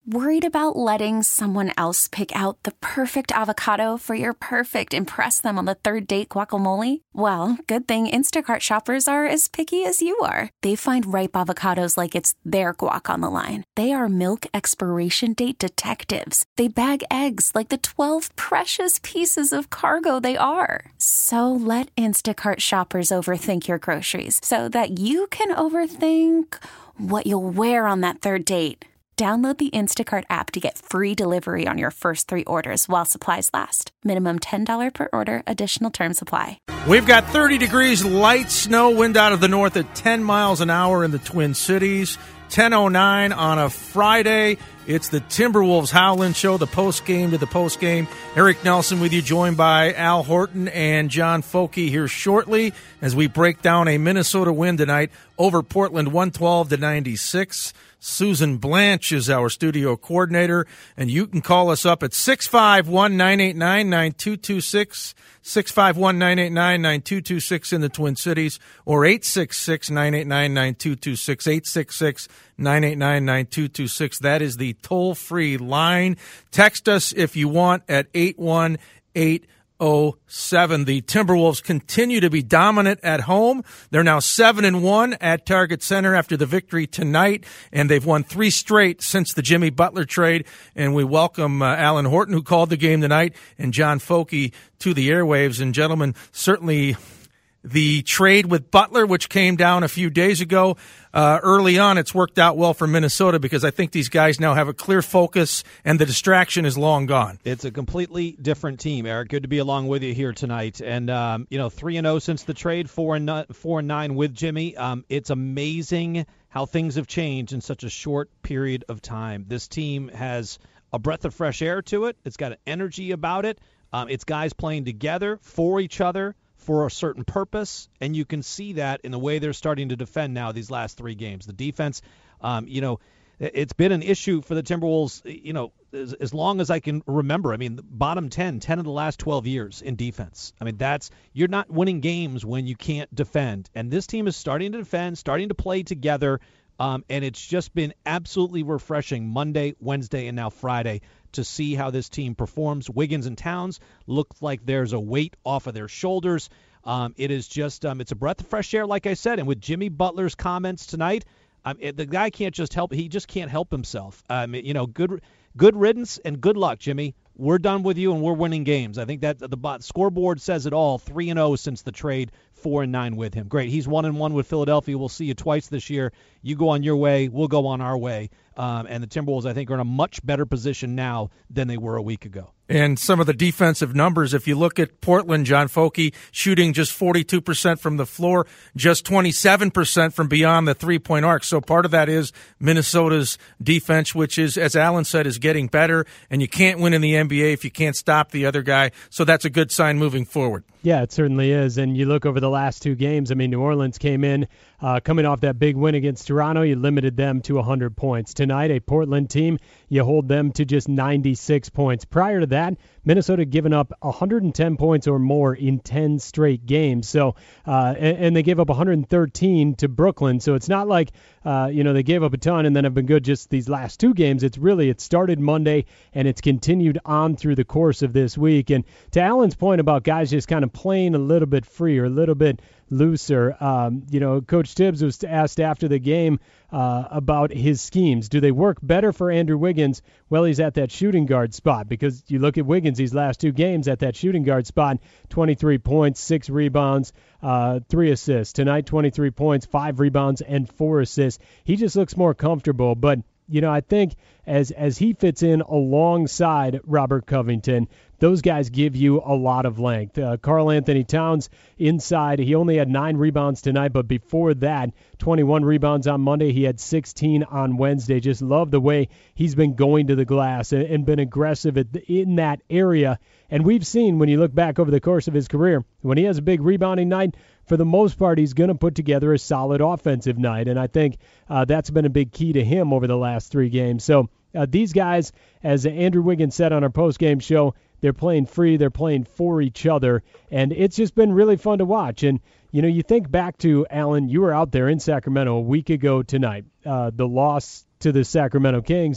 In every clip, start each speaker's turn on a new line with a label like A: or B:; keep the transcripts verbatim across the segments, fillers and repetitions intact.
A: Worried about letting someone else pick out the perfect avocado for your perfect impress them on the third date guacamole? Well, good thing Instacart shoppers are as picky as you are. They find ripe avocados like it's their guac on the line. They are milk expiration date detectives. They bag eggs like the twelve precious pieces of cargo they are. So let Instacart shoppers overthink your groceries so that you can overthink what you'll wear on that third date. Download the Instacart app to get free delivery on your first three orders while supplies last. Minimum ten dollars per order. Additional terms apply.
B: We've got thirty degrees, light snow, wind out of the north at ten miles an hour in the Twin Cities. ten oh nine on a Friday. It's the Timberwolves Howland Show, the post-game to the post-game. Eric Nelson with you, joined by Al Horton and John Foky here shortly as we break down a Minnesota win tonight over Portland, one twelve to ninety-six. Susan Blanche is our studio coordinator, and you can call us up at six five one, nine eight nine, nine two two six, six five one, nine eight nine, nine two two six in the Twin Cities, or eight six six, nine eight nine, nine two two six, eight six six, nine eight nine, nine two two six. That is the toll-free line. Text us if you want at eight one eight oh seven. The Timberwolves continue to be dominant at home. They're now seven and one at Target Center after the victory tonight, and they've won three straight since the Jimmy Butler trade. And we welcome uh, Alan Horton, who called the game tonight, and John Foky to the airwaves. And gentlemen, certainly the trade with Butler, which came down a few days ago, uh, early on, it's worked out well for Minnesota because I think these guys now have a clear focus and the distraction is long gone.
C: It's a completely different team, Eric. Good to be along with you here tonight. And, um, you know, three and oh since the trade, four and four and nine with Jimmy. Um, it's amazing how things have changed in such a short period of time. This team has a breath of fresh air to it. It's got an energy about it. Um, it's guys playing together for each other, for a certain purpose, and you can see that in the way they're starting to defend now these last three games. The defense, um, you know, it's been an issue for the Timberwolves, you know, as, as long as I can remember. I mean, bottom ten, ten of the last twelve years in defense. I mean, that's you're not winning games when you can't defend. And this team is starting to defend, starting to play together, um, and it's just been absolutely refreshing Monday, Wednesday, and now Friday to see how this team performs. Wiggins and Towns look like there's a weight off of their shoulders. Um, it is just um, it's a breath of fresh air, like I said. And with Jimmy Butler's comments tonight, um, it, the guy can't just help. He just can't help himself. Um, you know, good good riddance and good luck, Jimmy. We're done with you, and we're winning games. I think that the bot scoreboard says it all. Three and zero since the trade. Four and nine with him. Great. He's one and one with Philadelphia. We'll see you twice this year. You go on your way. We'll go on our way. Um, and the Timberwolves, I think, are in a much better position now than they were a week ago.
B: And some of the defensive numbers, if you look at Portland, John Foky shooting just forty-two percent from the floor, just twenty-seven percent from beyond the three-point arc. So part of that is Minnesota's defense, which is, as Alan said, is getting better. And you can't win in the N B A if you can't stop the other guy. So that's a good sign moving forward.
D: Yeah, it certainly is. And you look over the last two games, I mean, New Orleans came in uh, coming off that big win against Toronto. You limited them to one hundred points. Tonight, a Portland team, you hold them to just ninety-six points. Prior to that, Minnesota given up one hundred ten points or more in ten straight games. So, uh, and, and they gave up one hundred thirteen to Brooklyn. So it's not like, uh, you know, they gave up a ton and then have been good just these last two games. It's really, it started Monday and it's continued on through the course of this week. And to Alan's point about guys just kind of playing a little bit free or a little bit looser, um, you know, Coach Tibbs was asked after the game uh, about his schemes. Do they work better for Andrew Wiggins? Well, he's at that shooting guard spot, because you look at Wiggins these last two games at that shooting guard spot, twenty-three points, six rebounds, uh, three assists. Tonight, twenty-three points, five rebounds, and four assists. He just looks more comfortable, but you know, I think as as he fits in alongside Robert Covington, those guys give you a lot of length. Uh, Karl Anthony Towns inside, he only had nine rebounds tonight, but before that, twenty-one rebounds on Monday. He had sixteen on Wednesday. Just love the way he's been going to the glass and, and been aggressive at the, in that area. And we've seen, when you look back over the course of his career, when he has a big rebounding night, for the most part, he's going to put together a solid offensive night. And I think uh, that's been a big key to him over the last three games. So uh, these guys, as Andrew Wiggins said on our post-game show, they're playing free, they're playing for each other, and it's just been really fun to watch. And, you know, you think back to, Alan, you were out there in Sacramento a week ago tonight, uh, the loss to the Sacramento Kings, and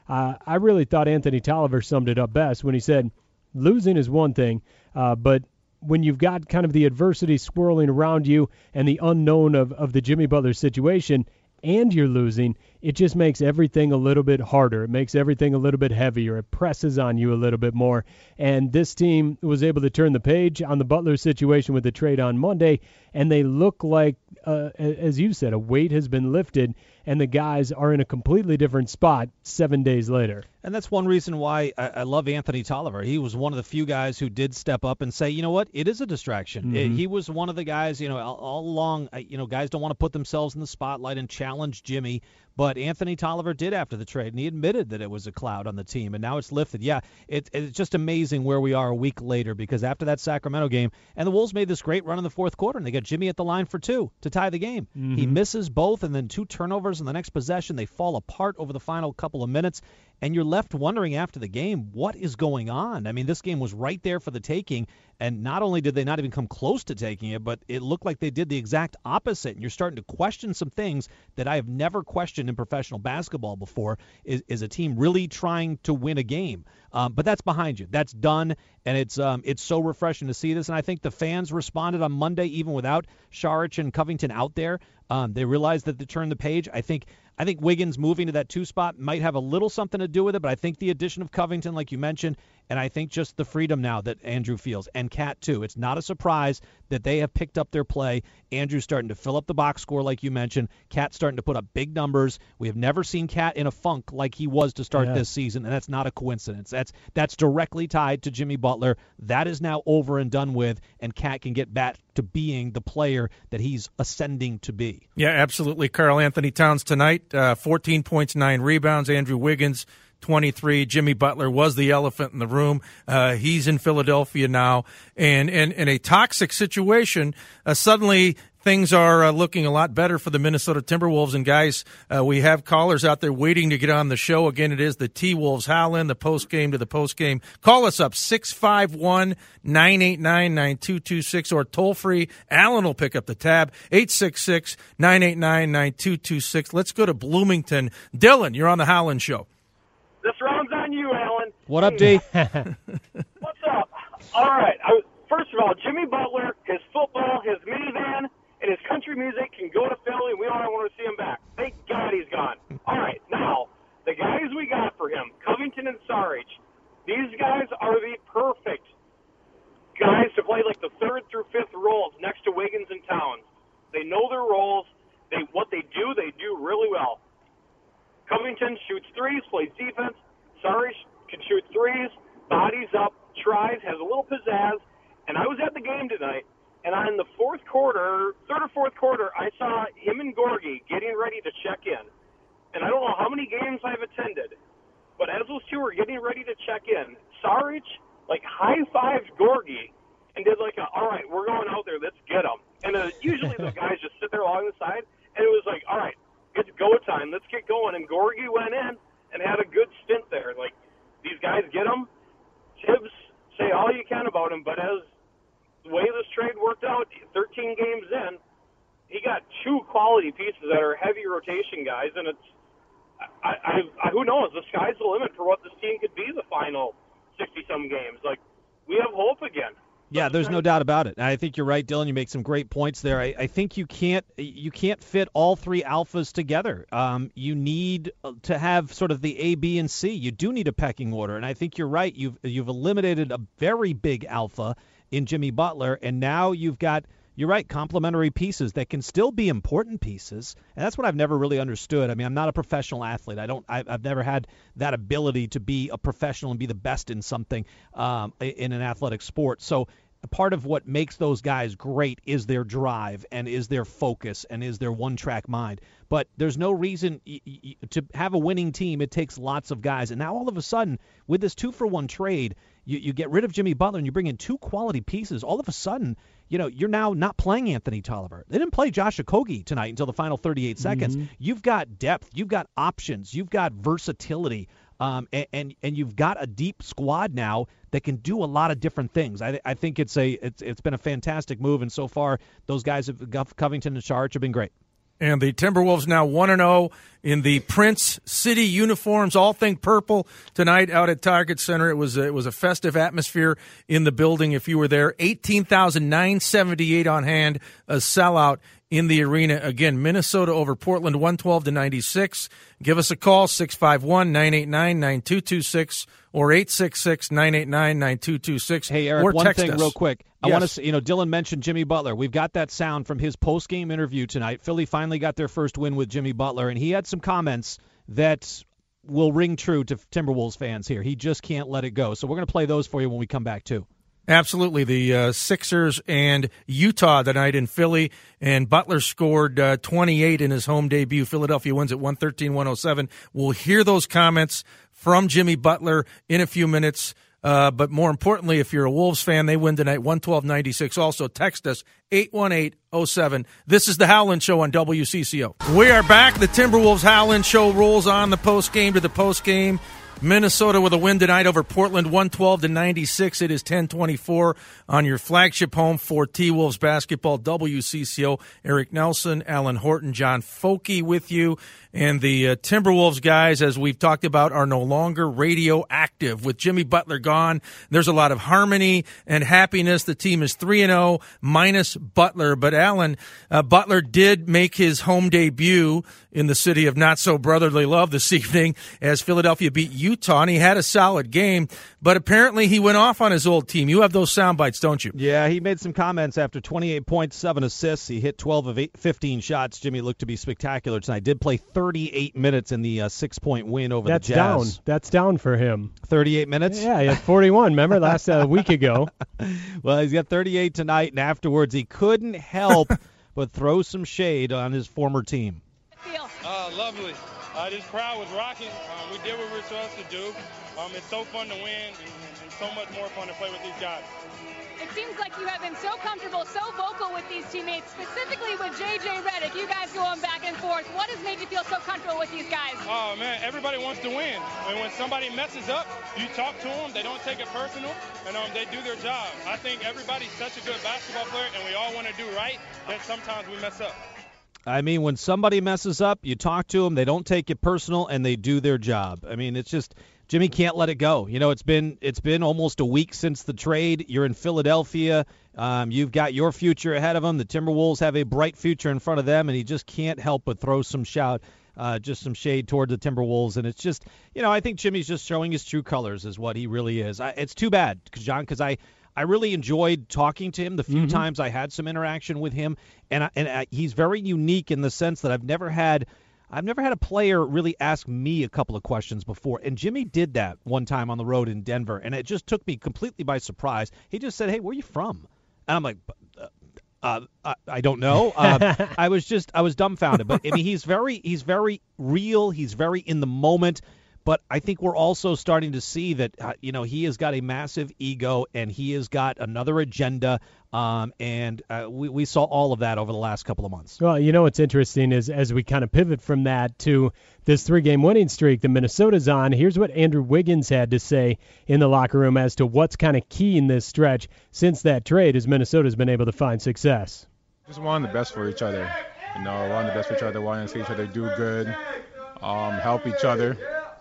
D: uh, I really thought Anthony Tolliver summed it up best when he said, losing is one thing, uh, but when you've got kind of the adversity swirling around you and the unknown of, of the Jimmy Butler situation, and you're losing, it just makes everything a little bit harder. It makes everything a little bit heavier. It presses on you a little bit more. And this team was able to turn the page on the Butler situation with the trade on Monday, and they look like, uh, as you said, a weight has been lifted, and the guys are in a completely different spot seven days later.
C: And that's one reason why I, I love Anthony Tolliver. He was one of the few guys who did step up and say, you know what, it is a distraction.
D: Mm-hmm.
C: It, he was one of the guys, you know, all, all along, you know, guys don't want to put themselves in the spotlight and challenge Jimmy. But Anthony Tolliver did after the trade, and he admitted that it was a cloud on the team, and now it's lifted. Yeah, it, it's just amazing where we are a week later, because after that Sacramento game, and the Wolves made this great run in the fourth quarter, and they got Jimmy at the line for two to tie the game. Mm-hmm. He misses both, and then two turnovers in the next possession. They fall apart over the final couple of minutes, and you're left wondering after the game, what is going on? I mean, this game was right there for the taking, and not only did they not even come close to taking it, but it looked like they did the exact opposite, and you're starting to question some things that I have never questioned in professional basketball before. Is, is a team really trying to win a game? Um, but that's behind you. That's done, and it's um, it's so refreshing to see this, and I think the fans responded on Monday even without Saric and Covington out there. Um, they realized that they turned the page. I think I think Wiggins moving to that two spot might have a little something to do with it, but I think the addition of Covington, like you mentioned, and I think just the freedom now that Andrew feels, and Cat too. It's not a surprise that they have picked up their play. Andrew's starting to fill up the box score, like you mentioned. Cat's starting to put up big numbers. We have never seen Cat in a funk like he was to start yeah. this season, and that's not a coincidence. That's that's directly tied to Jimmy Butler. That is now over and done with, and Cat can get back to being the player that he's ascending to be.
B: Yeah, absolutely. Karl Anthony Towns tonight, uh, fourteen points, nine rebounds. Andrew Wiggins, twenty-three. Jimmy Butler was the elephant in the room. Uh, he's in Philadelphia now. And in a toxic situation, uh, suddenly things are uh, looking a lot better for the Minnesota Timberwolves. And, guys, uh, we have callers out there waiting to get on the show. Again, it is the T-Wolves Howlin', the post-game to the post-game. Call us up, six five one, nine eight nine, nine two two six, or toll-free. Alan will pick up the tab, eight six six, nine eight nine, nine two two six. Let's go to Bloomington. Dylan, you're on the Howlin' Show.
E: This round's on you, Alan.
C: What up, D?
E: What's up? All right. I, first of all, Jimmy Butler, his football, his minivan, and his country music can go to Philly, and we all want to see him back. Thank God he's gone. All right. Now, the guys we got for him, Covington and Saric, these guys are the perfect guys to play like the third through fifth roles next to Wiggins and Towns. They know their roles. They What they do, they do really well. Covington shoots threes, plays defense. Saric can shoot threes, bodies up, tries, has a little pizzazz. And I was at the game tonight, and on the fourth quarter, third or fourth quarter, I saw him and Gorgie getting ready to check in. And I don't know how many games I've attended, but as those two were getting ready to check in, Saric, like, high-fived Gorgie and did like a, all right, we're going out there, let's get them. And uh, usually those guys just sit there along the side, and it was like, all right, it's go time. Let's get going. And Gorgie went in and had a good stint there. Like, these guys get him. Tibbs, say all you can about him, but as the way this trade worked out, thirteen games in, he got two quality pieces that are heavy rotation guys, and it's, I, I, I, who knows? The sky's the limit for what this team could be the final sixty-some games. Like, we have hope again.
C: Yeah, there's no doubt about it. I think you're right, Dylan. You make some great points there. I, I think you can't you can't fit all three alphas together. Um, you need to have sort of the A, B, and C. You do need a pecking order, and I think you're right. You've you've eliminated a very big alpha in Jimmy Butler, and now you've got, you're right, complementary pieces that can still be important pieces, and that's what I've never really understood. I mean, I'm not a professional athlete. I don't. I've, I've never had that ability to be a professional and be the best in something um, in an athletic sport. So part of what makes those guys great is their drive and is their focus and is their one-track mind. But there's no reason y- y- to have a winning team. It takes lots of guys. And now all of a sudden, with this two-for-one trade, you, you get rid of Jimmy Butler and you bring in two quality pieces. All of a sudden, you know, you're now not playing Anthony Tolliver. They didn't play Josh Okogie tonight until the final thirty-eight seconds. Mm-hmm. You've got depth. You've got options. You've got versatility. Um, and, and and you've got a deep squad now that can do a lot of different things. I, I think it's a it's it's been a fantastic move, and so far those guys have Covington and Saric have been great.
B: And the Timberwolves now one and oh in the Prince City uniforms, all think purple tonight out at Target Center. It was a, it was a festive atmosphere in the building if you were there. eighteen thousand nine hundred seventy-eight on hand, a sellout in the arena. Again, Minnesota over Portland, one twelve to ninety-six. Give us a call, six five one, nine eight nine, nine two two six or eight six six, nine eight nine, nine two two six.
C: Hey, Eric,
B: or
C: one
B: text
C: thing
B: us.
C: real quick. I
B: Yes.
C: want to, you know, Dylan mentioned Jimmy Butler. We've got that sound from his post-game interview tonight. Philly finally got their first win with Jimmy Butler, and he had some comments that will ring true to Timberwolves fans here. He just can't let it go. So we're going to play those for you when we come back, too.
B: Absolutely. The uh, Sixers and Utah tonight in Philly, and Butler scored uh, twenty-eight in his home debut. Philadelphia wins at one thirteen one oh seven. We'll hear those comments from Jimmy Butler in a few minutes. Uh, but more importantly, if you're a Wolves fan, they win tonight, one twelve ninety-six. Also, text us, eight one eight oh seven. This is the Howland Show on W C C O. We are back. The Timberwolves Howland Show rolls on the postgame to the postgame. Minnesota with a win tonight over Portland, one twelve to ninety-six. It is ten twenty-four on your flagship home for T-Wolves basketball, W C C O. Eric Nelson, Alan Horton, John Folke with you. And the uh, Timberwolves guys, as we've talked about, are no longer radioactive. With Jimmy Butler gone, there's a lot of harmony and happiness. The team is three and oh minus Butler. But, Alan, uh, Butler did make his home debut in the city of not-so-brotherly love this evening as Philadelphia beat Utah, and he had a solid game. But apparently he went off on his old team. You have those sound bites, don't you?
C: Yeah, he made some comments after twenty-eight points, seven assists. He hit twelve of eight, fifteen shots. Jimmy looked to be spectacular tonight. Did play thirty-eight minutes in the uh, six-point win over
D: That's
C: the Jazz.
D: down. That's down for him.
C: thirty-eight minutes?
D: Yeah, he had forty-one. Remember last uh, week ago?
C: Well, he's got thirty-eight tonight, and afterwards he couldn't help but throw some shade on his former team.
F: Uh, lovely. Uh, this crowd was rocking. Um, we did what we were supposed to do. Um, it's so fun to win and, and so much more fun to play with these guys.
G: It seems like you have been so comfortable, so vocal with these teammates, specifically with J J Redick. You guys going back and forth. What has made you feel so comfortable with these guys?
F: Oh, man, everybody wants to win. And when somebody messes up, you talk to them. They don't take it personal, and um, they do their job. I think everybody's such a good basketball player, and we all want to do right, that sometimes we mess up.
C: I mean, when somebody messes up, you talk to them, they don't take it personal, and they do their job. I mean, it's just Jimmy can't let it go. You know, it's been it's been almost a week since the trade. You're in Philadelphia. Um, you've got your future ahead of them. The Timberwolves have a bright future in front of them, and he just can't help but throw some shout, uh, just some shade toward the Timberwolves. And it's just, you know, I think Jimmy's just showing his true colors is what he really is. I, it's too bad, John, because I – I really enjoyed talking to him the few mm-hmm. times I had some interaction with him, and I, and I, he's very unique in the sense that I've never had I've never had a player really ask me a couple of questions before, and Jimmy did that one time on the road in Denver, and it just took me completely by surprise. He just said, "Hey, where are you from?" And I'm like, uh, uh, I, I don't know. Uh, I was just I was dumbfounded, but I mean, he's very he's very real. He's very in the moment. But I think we're also starting to see that, uh, you know, he has got a massive ego and he has got another agenda. Um, and uh, we, we saw all of that over the last couple of months.
D: Well, you know what's interesting is as we kind of pivot from that to this three-game winning streak that Minnesota's on, here's what Andrew Wiggins had to say in the locker room as to what's kind of key in this stretch since that trade as Minnesota's been able to find success.
H: Just wanting the best for each other. You know, wanting the best for each other, wanting to see each other do good, um, help each other.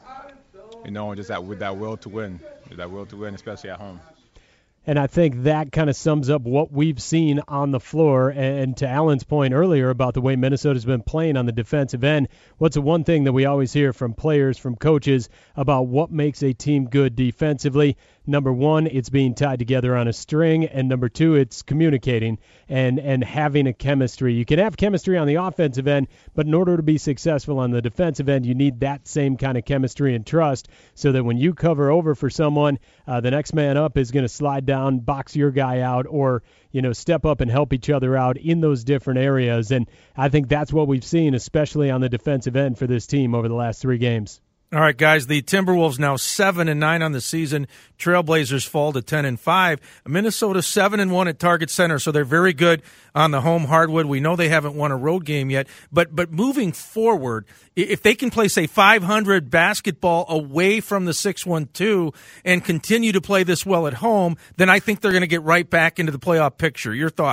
H: You know, just that with that will to win, that will to win, especially at home.
D: And I think that kind of sums up what we've seen on the floor. And to Alan's point earlier about the way Minnesota's been playing on the defensive end, what's the one thing that we always hear from players, from coaches, about what makes a team good defensively? Number one, it's being tied together on a string, and number two, it's communicating and, and having a chemistry. You can have chemistry on the offensive end, but in order to be successful on the defensive end, you need that same kind of chemistry and trust so that when you cover over for someone, uh, the next man up is going to slide down, box your guy out, or you know, step up and help each other out in those different areas. And I think that's what we've seen, especially on the defensive end for this team over the last three games.
B: All right, guys, the Timberwolves now seven and nine on the season. Trailblazers fall to ten and five. Minnesota seven and one at Target Center, so they're very good on the home hardwood. We know they haven't won a road game yet, but but moving forward, if they can play, say, five hundred basketball away from the six one two and continue to play this well at home, then I think they're going to get right back into the playoff picture. Your thoughts?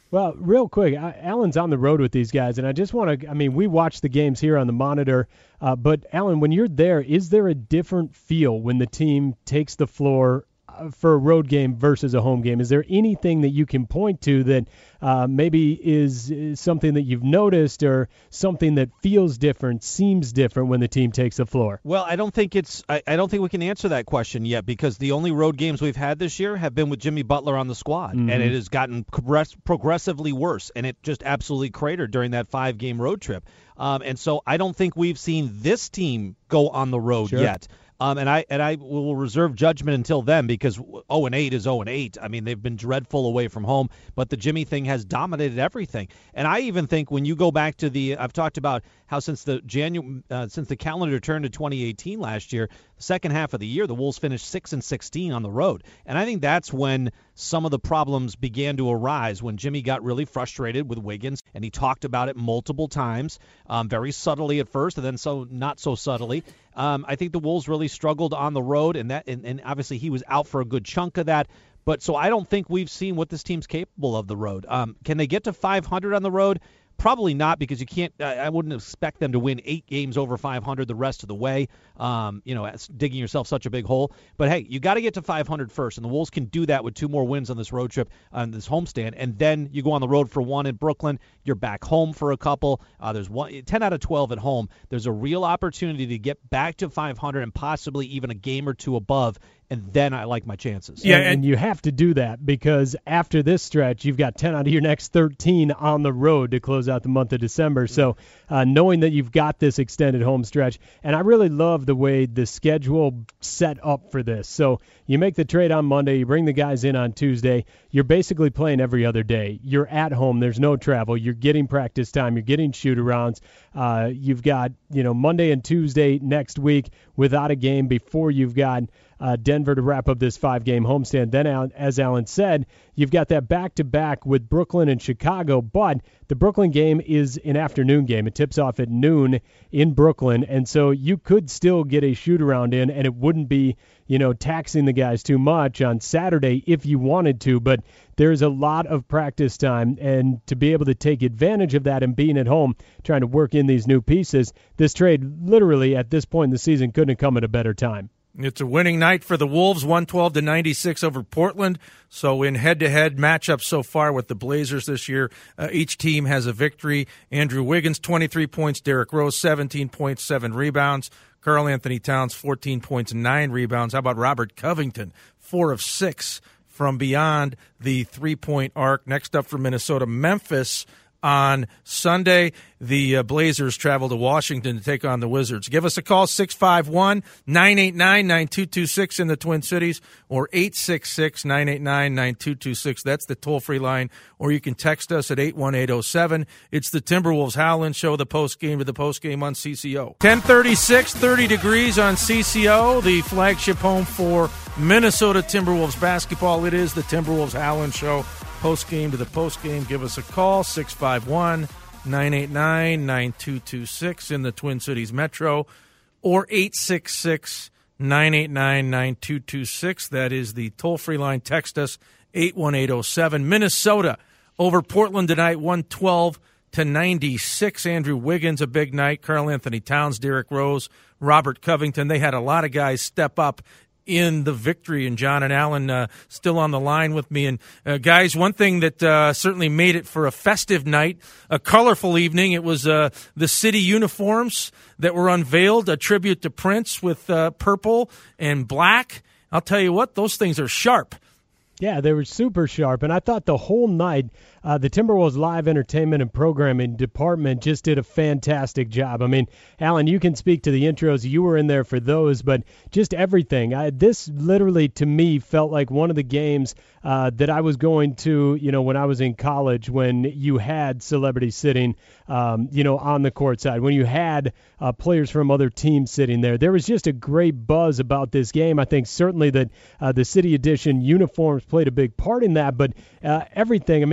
D: Well, real quick, I, Alan's on the road with these guys, and I just want to, I mean, we watch the games here on the monitor, uh, but Alan, when you're there, is there a different feel when the team takes the floor for a road game versus a home game? Is there anything that you can point to that uh, maybe is, is something that you've noticed or something that feels different, seems different when the team takes the floor?
C: Well, I don't think it's I, I don't think we can answer that question yet, because the only road games we've had this year have been with Jimmy Butler on the squad, mm-hmm. and it has gotten progress, progressively worse, and it just absolutely cratered during that five-game road trip. Um, and so I don't think we've seen this team go on the road
D: Sure.
C: yet. Um, and I and I will reserve judgment until then, because oh and eight is oh and eight. I mean, they've been dreadful away from home, but the Jimmy thing has dominated everything. And I even think when you go back to the, I've talked about how since the Janu- uh, since the calendar turned to twenty eighteen last year, the second half of the year, the Wolves finished six and sixteen on the road. And I think that's when some of the problems began to arise, when Jimmy got really frustrated with Wiggins, and he talked about it multiple times, um, very subtly at first, and then so not so subtly. Um, I think the Wolves really struggled on the road, and that, and, and obviously he was out for a good chunk of that. But so I don't think we've seen what this team's capable of the road. Um, can they get to five hundred on the road? Probably not, because you can't. I wouldn't expect them to win eight games over five hundred the rest of the way. Um, you know, digging yourself such a big hole. But hey, you got to get to five hundred first, and the Wolves can do that with two more wins on this road trip, on this homestand, and then you go on the road for one in Brooklyn. You're back home for a couple. Uh, there's one, ten out of twelve at home. There's a real opportunity to get back to five hundred and possibly even a game or two above. And then I like my chances.
D: Yeah, and, and you have to do that, because after this stretch, you've got ten out of your next thirteen on the road to close out the month of December. So uh, knowing that you've got this extended home stretch, and I really love the way the schedule set up for this. So you make the trade on Monday, you bring the guys in on Tuesday, you're basically playing every other day. You're at home, there's no travel, you're getting practice time, you're getting shoot-arounds. Uh, you've got, you know, Monday and Tuesday next week without a game before you've got Uh, Denver to wrap up this five-game homestand. Then, as Alan said, you've got that back-to-back with Brooklyn and Chicago, but the Brooklyn game is an afternoon game. It tips off at noon in Brooklyn, and so you could still get a shoot-around in, and it wouldn't be, you know, taxing the guys too much on Saturday if you wanted to, but there's a lot of practice time, and to be able to take advantage of that and being at home trying to work in these new pieces, this trade literally at this point in the season couldn't have come at a better time.
B: It's a winning night for the Wolves, one twelve to ninety-six over Portland. So in head-to-head matchups so far with the Blazers this year, uh, each team has a victory. Andrew Wiggins, twenty-three points. Derrick Rose, seventeen points, seven rebounds. Karl Anthony Towns, fourteen points, nine rebounds. How about Robert Covington, four of six from beyond the three-point arc. Next up for Minnesota, Memphis. On Sunday, the uh, Blazers travel to Washington to take on the Wizards. Give us a call, six five one, nine eight nine, nine two two six in the Twin Cities, or eight six six, nine eight nine, nine two two six. That's the toll-free line. Or you can text us at eight one eight oh seven. It's the Timberwolves Howland Show, the postgame to the postgame on C C O. ten thirty-six, thirty degrees on C C O, the flagship home for Minnesota Timberwolves basketball. It is the Timberwolves Howland Show. Post-game to the post-game. Give us a call, six five one, nine eight nine, nine two two six in the Twin Cities Metro, or eight six six, nine eight nine, nine two two six. That is the toll-free line. Text us, eight one eight oh seven. Minnesota over Portland tonight, one twelve to ninety-six. Andrew Wiggins, a big night. Karl Anthony Towns, Derrick Rose, Robert Covington. They had a lot of guys step up in the victory, and John and Alan uh, still on the line with me. And uh, guys, one thing that uh, certainly made it for a festive night, a colorful evening, it was uh, the city uniforms that were unveiled, a tribute to Prince with uh, purple and black. I'll tell you what, those things are sharp.
D: Yeah, they were super sharp, and I thought the whole night uh, the Timberwolves live entertainment and programming department just did a fantastic job. I mean, Alan, you can speak to the intros. You were in there for those, but just everything. I, this literally, to me, felt like one of the games uh, that I was going to, you know, when I was in college, when you had celebrities sitting, um, you know, on the court side, when you had uh, players from other teams sitting there. There was just a great buzz about this game. I think certainly that uh, the City Edition uniforms played a big part in that, but uh, everything, I mean, walking through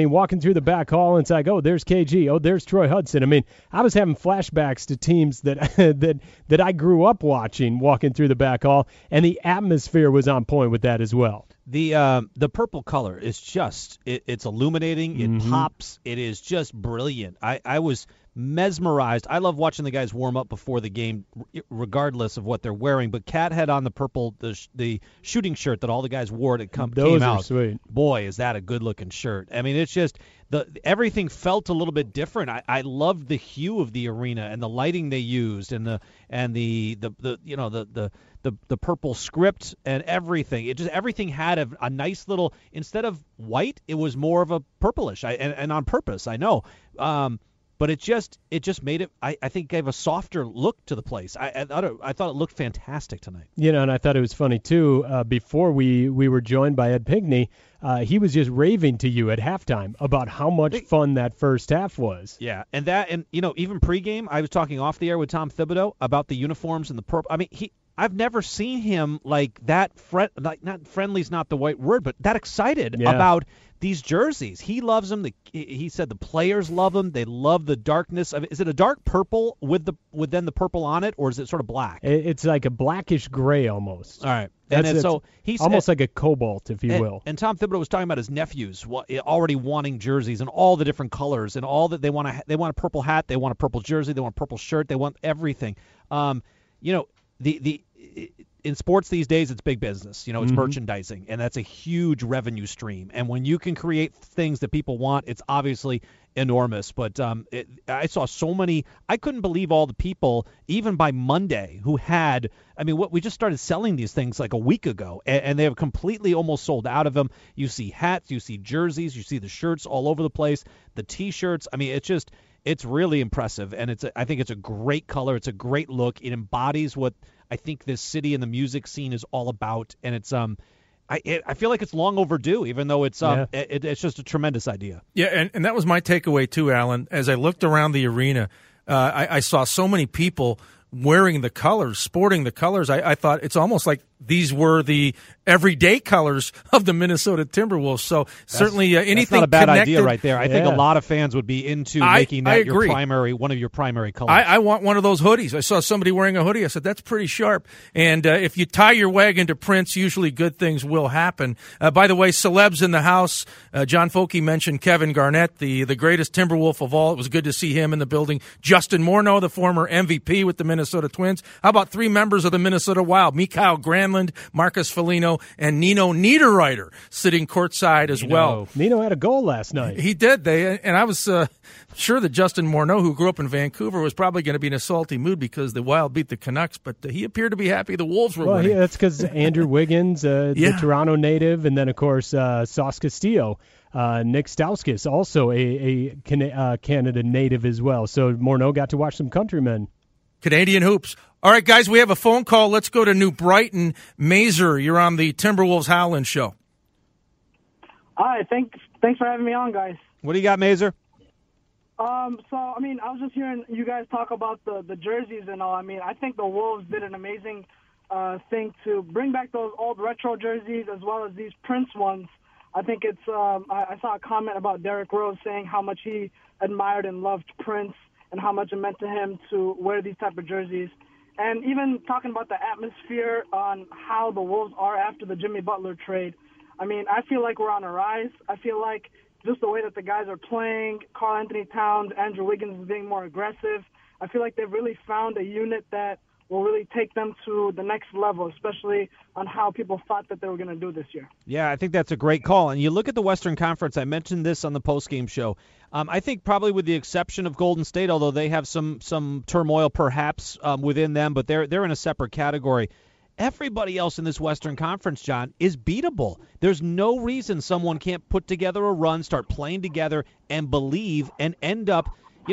D: through the back hall, and it's like, oh, there's K G, oh, there's Troy Hudson. I mean, I was having flashbacks to teams that that that I grew up watching walking through the back hall, and the atmosphere was on point with that as well.
C: The uh, the purple color is just it, it's illuminating. It
D: Mhm.
C: pops. It is just brilliant. I, I was mesmerized. I love watching the guys warm up before the game, r- regardless of what they're wearing. But Cat had on the purple the sh- the shooting shirt that all the guys wore to come
D: Those
C: came
D: are
C: out.
D: sweet.
C: Boy, is that a good looking shirt. I mean, it's just the everything felt a little bit different. I, I loved the hue of the arena and the lighting they used and the and the the, the you know the the the the purple script and everything. It just everything had a, a nice little, instead of white, it was more of a purplish. I and, and on purpose, I know. Um, but it just it just made it. I, I think gave a softer look to the place. I, I thought it, I thought it looked fantastic tonight.
D: You know, and I thought it was funny too. Uh, before we we were joined by Ed Pigney, uh, he was just raving to you at halftime about how much fun that first half was.
C: Yeah, and that and you know even pregame, I was talking off the air with Tom Thibodeau about the uniforms and the purple. I mean he. I've never seen him like that. Fre- like not friendly's not the right word, but that excited
D: Yeah.
C: about these jerseys. He loves them. The, he said the players love them. They love the darkness. I mean, is it a dark purple with the with then the purple on it, or is it sort of black?
D: It, it's like a blackish gray almost.
C: All right,
D: That's
C: and then,
D: it.
C: so he's
D: Almost like a cobalt, if you
C: and,
D: will.
C: And Tom Thibodeau was talking about his nephews wa- already wanting jerseys and all the different colors and all that they want to. They want a purple hat. They want a purple jersey. They want a purple shirt. They want everything. Um, you know, the the. In sports these days, it's big business. You know, it's
D: Mhm.
C: merchandising, and that's a huge revenue stream. And when you can create things that people want, it's obviously enormous. But um, it, I saw so many. I couldn't believe all the people, even by Monday, who had. I mean, what we just started selling these things like a week ago, and, and they have completely almost sold out of them. You see hats, you see jerseys, you see the shirts all over the place, the T-shirts. I mean, it's just. It's really impressive, and it's. A, I think it's a great color. It's a great look. It embodies what I think this city and the music scene is all about, and it's um, I it, I feel like it's long overdue, even though it's um,
D: Yeah.
C: it, it's just a tremendous idea.
B: Yeah, and, and that was my takeaway too, Alan. As I looked around the arena, uh, I, I saw so many people wearing the colors, sporting the colors. I, I thought it's almost like these were the everyday colors of the Minnesota Timberwolves. So certainly uh, anything
C: That's not a bad
B: connected,
C: idea right there. I think a
D: Yeah.
C: lot of fans would be into
B: I-
C: making
B: I
C: that your
B: agree.
C: primary, one of your primary colors.
B: I, I want one of those hoodies. I saw somebody wearing a hoodie. I said, that's pretty sharp. And uh, if you tie your wagon to Prince, usually good things will happen. Uh, by the way, celebs in the house. Uh, John Folke mentioned Kevin Garnett, the, the greatest Timberwolf of all. It was good to see him in the building. Justin Morneau, the former M V P with the Minnesota Twins. How about three members of the Minnesota Wild? Mikhail Granlund, Marcus Foligno, and Nino Niederreiter sitting courtside as well.
D: Nino had a goal last night.
B: He did. They and I was uh, sure that Justin Morneau, who grew up in Vancouver, was probably going to be in a salty mood because the Wild beat the Canucks, but uh, he appeared to be happy the Wolves were
D: Well,
B: winning.
D: yeah, that's because Andrew Wiggins, uh,
B: Yeah.
D: the Toronto native, and then, of course, uh, Sauce Castillo, uh, Nick Stauskas, also a, a Can- uh, Canada native as well. So Morneau got to watch some countrymen.
B: Canadian hoops. All right, guys, we have a phone call. Let's go to New Brighton. Mazer, you're on the Timberwolves Howland Show.
I: Hi, thanks thanks for having me on, guys.
C: What do you got, Mazer?
I: Um, so I mean, I was just hearing you guys talk about the the jerseys and all. I mean, I think the Wolves did an amazing uh, thing to bring back those old retro jerseys as well as these Prince ones. I think it's. Um, I, I saw a comment about Derrick Rose saying how much he admired and loved Prince and how much it meant to him to wear these type of jerseys. And even talking about the atmosphere on how the Wolves are after the Jimmy Butler trade. I mean, I feel like we're on a rise. I feel like just the way that the guys are playing, Karl Anthony Towns, Andrew Wiggins is being more aggressive. I feel like they've really found a unit that will really take them to the next level, especially on how people thought that they were going to do this year.
C: Yeah, I think that's a great call. And you look at the Western Conference, I mentioned this on the postgame show. Um, I think probably with the exception of Golden State, although they have some some turmoil perhaps um, within them, but they're they're in a separate category. Everybody else in this Western Conference, John, is beatable. There's no reason someone can't put together a run, start playing together, and believe, and end up. You know, the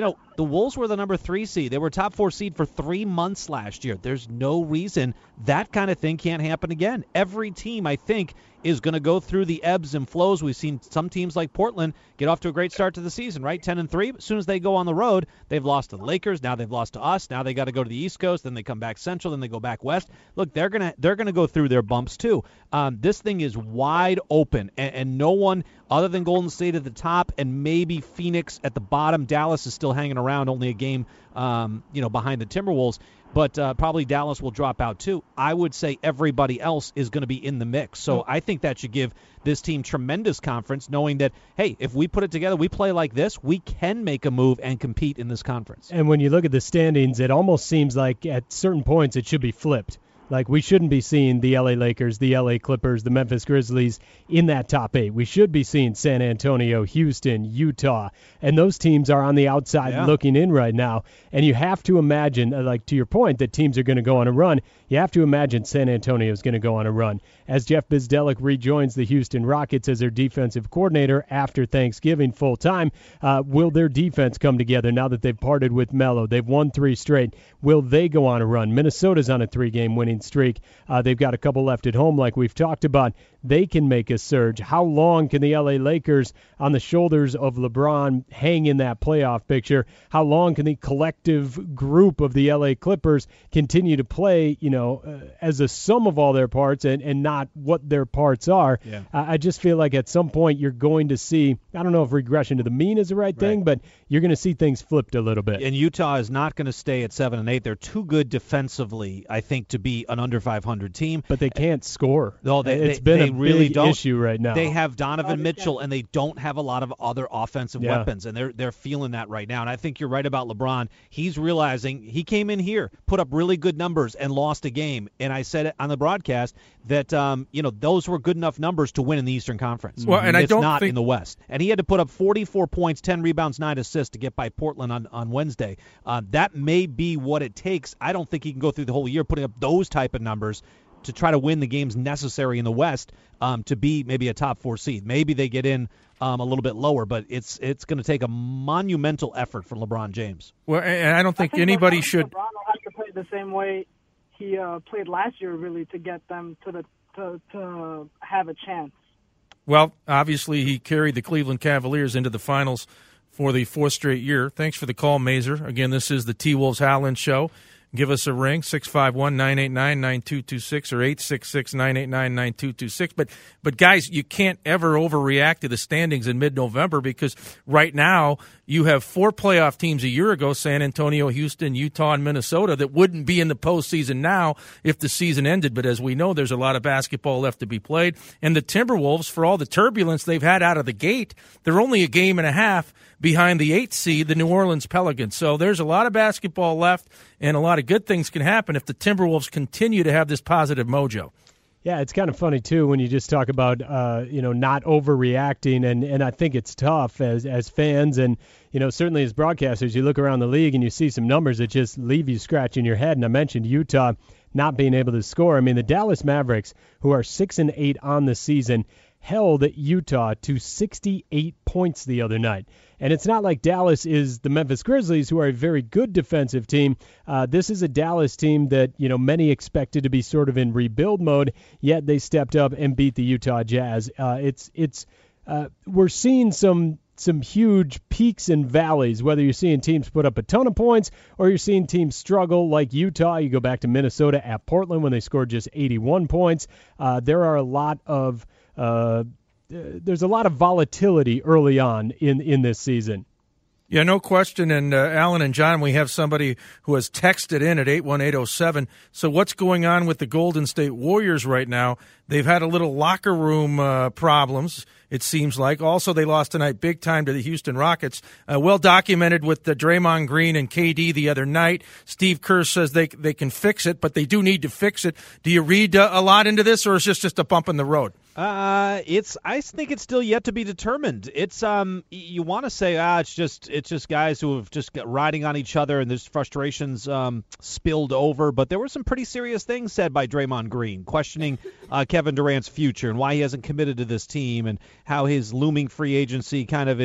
C: The Wolves were the number three seed. They were top four seed for three months last year. There's no reason that kind of thing can't happen again. Every team, I think, is going to go through the ebbs and flows. We've seen some teams like Portland get off to a great start to the season, right? ten and three. As soon as they go on the road, they've lost to the Lakers. Now they've lost to us. Now they got to go to the East Coast. Then they come back Central. Then they go back West. Look, they're gonna they're gonna go through their bumps too. Um, this thing is wide open, and, and no one other than Golden State at the top and maybe Phoenix at the bottom. Dallas is still hanging around, only a game, um, you know, behind the Timberwolves. But uh, probably Dallas will drop out too. I would say everybody else is going to be in the mix. So I think that should give this team tremendous confidence, knowing that, hey, if we put it together, we play like this, we can make a move and compete in this conference.
D: And when you look at the standings, it almost seems like at certain points it should be flipped. Like, we shouldn't be seeing the L A Lakers, the L A Clippers, the Memphis Grizzlies in that top eight. We should be seeing San Antonio, Houston, Utah, and those teams are on the outside yeah. looking in right now. And you have to imagine, like to your point, that teams are going to go on a run. You have to imagine San Antonio is going to go on a run. As Jeff Bzdelik rejoins the Houston Rockets as their defensive coordinator after Thanksgiving full-time, uh, will their defense come together now that they've parted with Melo? They've won three straight. Will they go on a run? Minnesota's on a three-game winning streak. Uh, they've got a couple left at home like we've talked about. They can make a surge. How long can the L A Lakers on the shoulders of LeBron hang in that playoff picture? How long can the collective group of the L A Clippers continue to play, you know, uh, as a sum of all their parts and, and not what their parts are?
C: Yeah.
D: Uh, I just feel like at some point you're going to see, I don't know if regression to the mean is the right, right. thing, but you're going to see things flipped a little bit.
C: And Utah is not going to stay at seven and eight. They're too good defensively, I think, to be an under five hundred team.
D: But they can't score.
C: No, they,
D: it's
C: they,
D: been
C: they
D: a
C: really
D: big
C: don't.
D: issue right now.
C: They have Donovan Mitchell, and they don't have a lot of other offensive
D: yeah.
C: weapons, and they're they're feeling that right now. And I think you're right about LeBron. He's realizing he came in here, put up really good numbers, and lost a game. And I said it on the broadcast that um, you know those were good enough numbers to win in the Eastern Conference.
B: Well, and
C: it's
B: I don't
C: not
B: think...
C: in the West. And he had to put up forty-four points, ten rebounds, nine assists to get by Portland on on Wednesday. Uh, that may be what it takes. I don't think he can go through the whole year putting up those type of numbers to try to win the games necessary in the West um, to be maybe a top four seed. Maybe they get in um, a little bit lower, but it's it's going to take a monumental effort for LeBron James.
B: Well, and I don't think,
I: I think
B: anybody
I: LeBron,
B: should.
I: LeBron will have to play the same way he uh, played last year, really, to get them to the to, to have a chance.
B: Well, obviously he carried the Cleveland Cavaliers into the finals for the fourth straight year. Thanks for the call, Mazer. Again, this is the T-Wolves Howland Show. Give us a ring, six five one, nine eight nine, nine two two six or eight six six, nine eight nine, nine two two six. But, but guys, you can't ever overreact to the standings in mid-November because right now you have four playoff teams a year ago, San Antonio, Houston, Utah, and Minnesota, that wouldn't be in the postseason now if the season ended. But as we know, there's a lot of basketball left to be played. And the Timberwolves, for all the turbulence they've had out of the gate, they're only a game and a half behind the eighth seed, the New Orleans Pelicans. So there's a lot of basketball left, and a lot of good things can happen if the Timberwolves continue to have this positive mojo.
D: Yeah, it's kind of funny, too, when you just talk about, uh, you know, not overreacting, and, and I think it's tough as, as fans and, you know, certainly as broadcasters, you look around the league and you see some numbers that just leave you scratching your head, and I mentioned Utah not being able to score. I mean, the Dallas Mavericks, who are six and eight on the season, held Utah to sixty-eight points the other night. And it's not like Dallas is the Memphis Grizzlies, who are a very good defensive team. Uh, this is a Dallas team that, you know, many expected to be sort of in rebuild mode, yet they stepped up and beat the Utah Jazz. Uh, it's it's uh, we're seeing some some huge peaks and valleys, whether you're seeing teams put up a ton of points or you're seeing teams struggle like Utah. You go back to Minnesota at Portland when they scored just eighty-one points. Uh, there are a lot of Uh, there's a lot of volatility early on in, in this season.
B: Yeah, no question. And uh, Alan and John, we have somebody who has texted in at eight one eight oh seven. So what's going on with the Golden State Warriors right now? They've had a little locker room uh, problems, it seems like. Also, they lost tonight big time to the Houston Rockets. Uh, well documented with the Draymond Green and K D the other night. Steve Kerr says they they can fix it, but they do need to fix it. Do you read uh, a lot into this, or is this just a bump in the road?
C: Uh, it's. I think it's still yet to be determined. It's um. You want to say ah, it's just it's just guys who have just got riding on each other and there's frustrations um spilled over. But there were some pretty serious things said by Draymond Green, questioning uh, Kevin Durant's future and why he hasn't committed to this team and how his looming free agency kind of is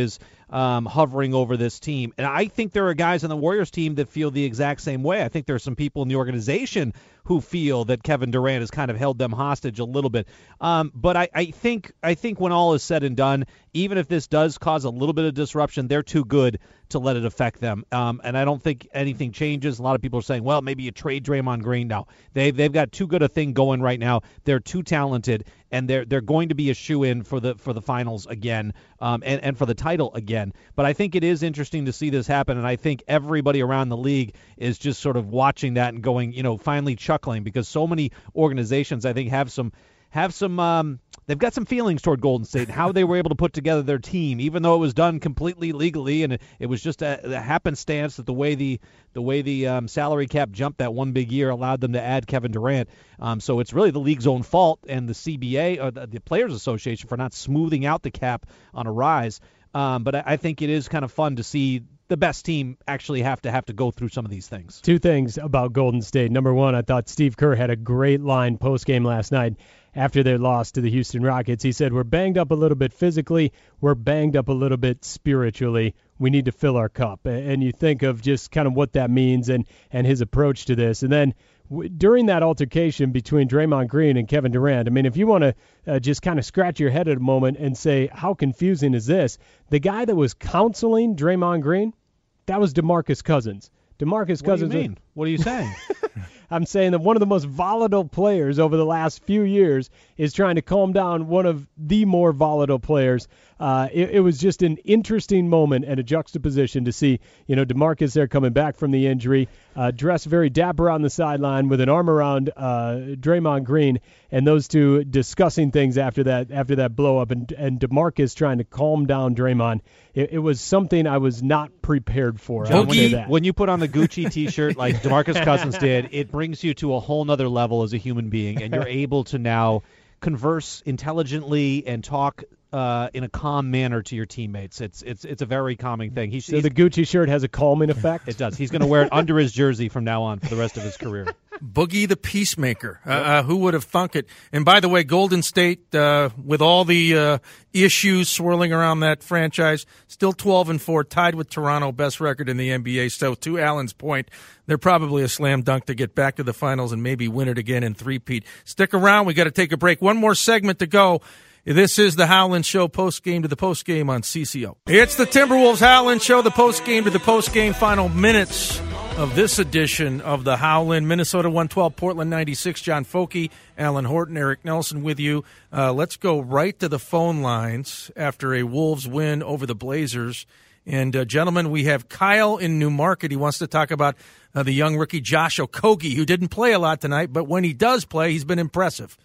C: um, hovering over this team. And I think there are guys on the Warriors team that feel the exact same way. I think there are some people in the organization who feel that Kevin Durant has kind of held them hostage a little bit. Um, but I, I think I think when all is said and done, even if this does cause a little bit of disruption, they're too good to let it affect them. Um, and I don't think anything changes. A lot of people are saying, well, maybe you trade Draymond Green. No, they they've got too good a thing going right now. They're too talented, and they're they're going to be a shoe-in for the for the finals again, um, and and for the title again. But I think it is interesting to see this happen, and I think everybody around the league is just sort of watching that and going, you know, finally chuckling, because so many organizations I think have some have some um, they've got some feelings toward Golden State and how they were able to put together their team, even though it was done completely legally, and it, it was just a, a happenstance that the way the the way the um, salary cap jumped that one big year allowed them to add Kevin Durant. Um, so it's really the league's own fault, and the C B A or the, the Players Association for not smoothing out the cap on a rise. Um, but I, I think it is kind of fun to see the best team actually have to have to go through some of these things.
D: Two things about Golden State. Number one, I thought Steve Kerr had a great line post-game last night after their loss to the Houston Rockets. He said, we're banged up a little bit physically, we're banged up a little bit spiritually. We need to fill our cup. And you think of just kind of what that means and, and his approach to this. And then w- during that altercation between Draymond Green and Kevin Durant, I mean, if you want to uh, just kind of scratch your head at a moment and say, how confusing is this? The guy that was counseling Draymond Green, that was DeMarcus Cousins. DeMarcus
C: What
D: Cousins.
C: do you mean? Was, what are you saying?
D: I'm saying that one of the most volatile players over the last few years is trying to calm down one of the more volatile players. Uh, it, it was just an interesting moment and a juxtaposition to see, you know, DeMarcus there coming back from the injury, uh, dressed very dapper on the sideline with an arm around uh, Draymond Green, and those two discussing things after that after that blow up, and, and DeMarcus trying to calm down Draymond. It, it was something I was not prepared for.
C: John,
D: I would
C: when,
D: say
C: you,
D: that.
C: when you put on the Gucci T-shirt like DeMarcus Cousins did, it brings you to a whole nother level as a human being, and you're able to now converse intelligently and talk uh, in a calm manner to your teammates. It's it's it's a very calming thing. He's,
D: So
C: he's,
D: the Gucci shirt has a calming effect?
C: it does. He's going to wear it under his jersey from now on for the rest of his career.
B: Boogie the Peacemaker. Uh, uh, who would have thunk it? And by the way, Golden State, uh, with all the uh, issues swirling around that franchise, still twelve and four, tied with Toronto, best record in the N B A. So to Alan's point, they're probably a slam dunk to get back to the finals and maybe win it again in three-peat. Stick around. We got to take a break. One more segment to go. This is the Howland Show, post-game to the post-game on C C O. It's the Timberwolves Howland Show, the post-game to the post-game, final minutes of this edition of the Howland. Minnesota one twelve, Portland ninety-six. John Foke, Alan Horton, Eric Nelson with you. Uh, let's go right to the phone lines after a Wolves win over the Blazers. And, uh, gentlemen, we have Kyle in Newmarket. He wants to talk about uh, the young rookie Josh Okogie, who didn't play a lot tonight, but when he does play, he's been impressive.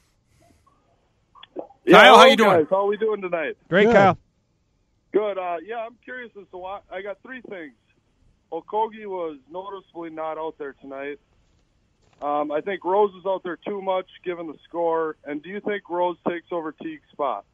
J: Yeah,
B: Kyle, how
J: hello,
B: you doing?
J: Guys. How are we doing tonight?
C: Great,
D: Good.
C: Kyle.
J: Good. Uh, yeah, I'm curious as to why. I got three things. Okogie was noticeably not out there tonight. Um, I think Rose is out there too much, given the score. And do you think Rose takes over Teague's spot?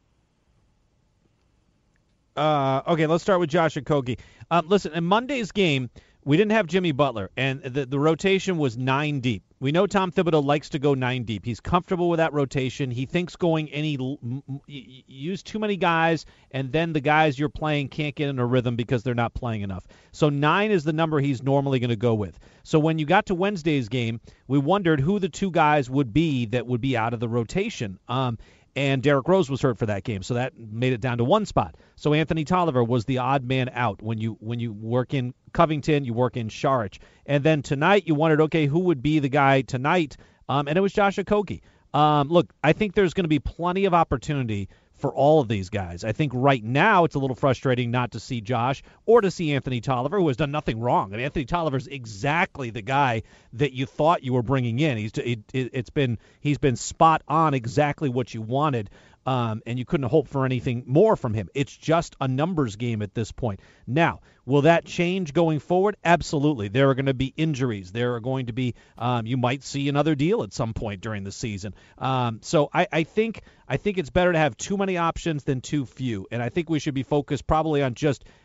C: Uh, okay, let's start with Josh Okogie. Um, listen, in Monday's game, we didn't have Jimmy Butler, and the, the rotation was nine deep. We know Tom Thibodeau likes to go nine deep. He's comfortable with that rotation. He thinks going any – use too many guys, and then the guys you're playing can't get in a rhythm because they're not playing enough. So nine is the number he's normally going to go with. So when you got to Wednesday's game, we wondered who the two guys would be that would be out of the rotation. Um And Derrick Rose was hurt for that game, so that made it down to one spot. So Anthony Tolliver was the odd man out. When you when you work in Covington, you work in Saric. And then tonight you wondered, okay, who would be the guy tonight? Um, and it was Josh Okogie. Um, look, I think there's going to be plenty of opportunity for all of these guys. I think right now it's a little frustrating not to see Josh or to see Anthony Tolliver, who has done nothing wrong. I mean, Anthony Tolliver's exactly the guy that you thought you were bringing in. He's it, it's been he's been spot on, exactly what you wanted. Um, and you couldn't hope for anything more from him. It's just a numbers game at this point. Now, will that change going forward? Absolutely. There are going to be injuries. There are going to be um, you might see another deal at some point during the season. Um, so I, I think I think it's better to have too many options than too few. And I think we should be focused probably on just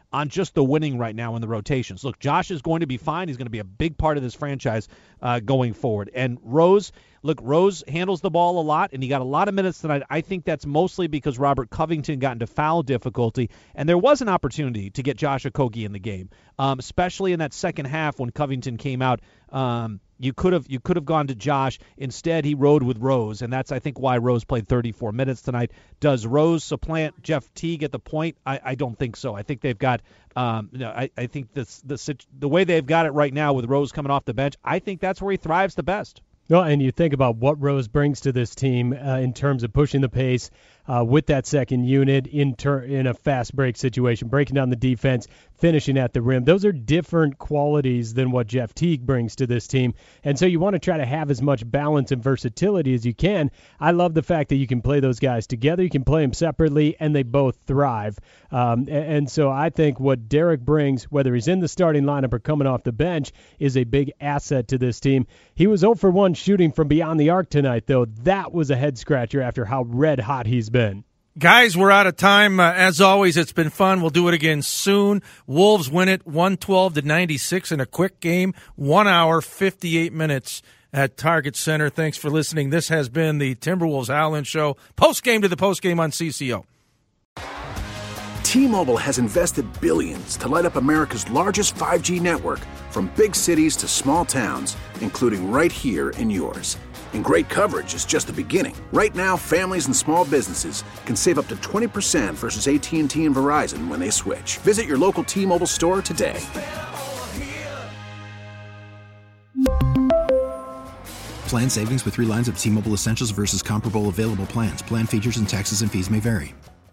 C: on just the winning right now in the rotations. Look, Josh is going to be fine. He's going to be a big part of this franchise uh, going forward. And Rose, look, Rose handles the ball a lot, and he got a lot of minutes tonight. I think that's mostly because Robert Covington got into foul difficulty, and there was an opportunity to get Josh Okogie in the game, um, especially in that second half when Covington came out. Um, You could have you could have gone to Josh. Instead, he rode with Rose, and that's, I think, why Rose played thirty-four minutes tonight. Does Rose supplant Jeff Teague at the point? I, I don't think so. I think they've got um, you know, I, I think this the the way they've got it right now with Rose coming off the bench, I think that's where he thrives the best.
D: Well, and you think about what Rose brings to this team uh, in terms of pushing the pace uh, with that second unit in ter- in a fast break situation, breaking down the defense, finishing at the rim. Those are different qualities than what Jeff Teague brings to this team. And so you want to try to have as much balance and versatility as you can. I love the fact that you can play those guys together. You can play them separately, and they both thrive. Um, and, and so I think what Derek brings, whether he's in the starting lineup or coming off the bench, is a big asset to this team. He was zero for one shooting from beyond the arc tonight, though. That was a head-scratcher after how red hot he's been.
B: Guys, we're out of time. Uh, as always, it's been fun. We'll do it again soon. Wolves win it one twelve to ninety-six in a quick game, one hour, fifty-eight minutes at Target Center. Thanks for listening. This has been the Timberwolves Howland Show. Post-game to the post-game on C C O.
K: T-Mobile has invested billions to light up America's largest five G network, from big cities to small towns, including right here in yours. And great coverage is just the beginning. Right now, families and small businesses can save up to twenty percent versus A T and T and Verizon when they switch. Visit your local T-Mobile store today.
L: Plan savings with three lines of T-Mobile Essentials versus comparable available plans. Plan features and taxes and fees may vary.